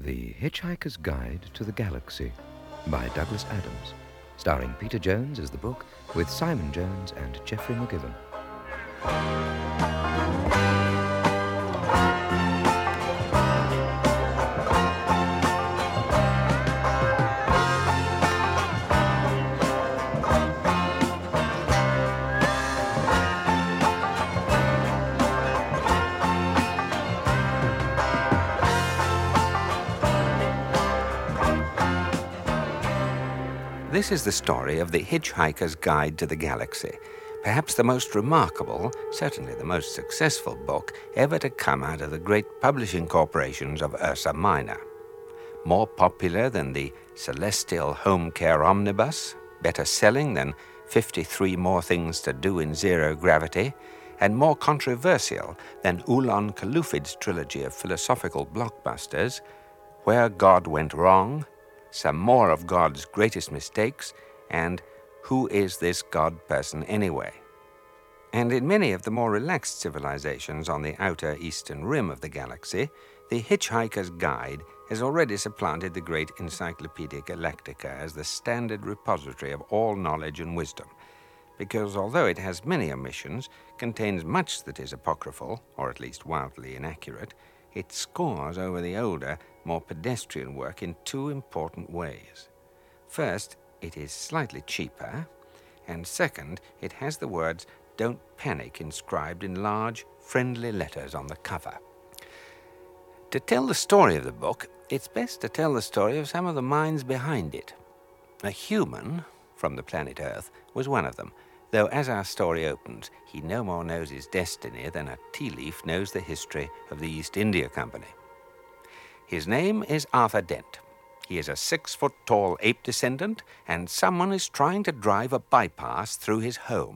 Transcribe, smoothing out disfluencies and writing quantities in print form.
The Hitchhiker's Guide to the Galaxy by Douglas Adams, starring Peter Jones as the book with Simon Jones and Geoffrey McGibbon. This is the story of The Hitchhiker's Guide to the Galaxy, perhaps the most remarkable, certainly the most successful book ever to come out of the great publishing corporations of Ursa Minor. More popular than the Celestial Home Care Omnibus, better selling than 53 More Things to Do in Zero Gravity, and more controversial than Ulan Kalufid's trilogy of philosophical blockbusters, Where God Went Wrong, Some More of God's Greatest Mistakes, and Who Is This God Person Anyway? And in many of the more relaxed civilizations on the outer eastern rim of the galaxy, the Hitchhiker's Guide has already supplanted the great Encyclopaedia Galactica as the standard repository of all knowledge and wisdom, because although it has many omissions, contains much that is apocryphal, or at least wildly inaccurate, it scores over the older, more pedestrian work in two important ways. First, it is slightly cheaper, and second, it has the words "Don't Panic" inscribed in large, friendly letters on the cover. To tell the story of the book, it's best to tell the story of some of the minds behind it. A human from the planet Earth was one of them, though as our story opens, he no more knows his destiny than a tea leaf knows the history of the East India Company. His name is Arthur Dent. He is a 6-foot-tall ape descendant, and someone is trying to drive a bypass through his home.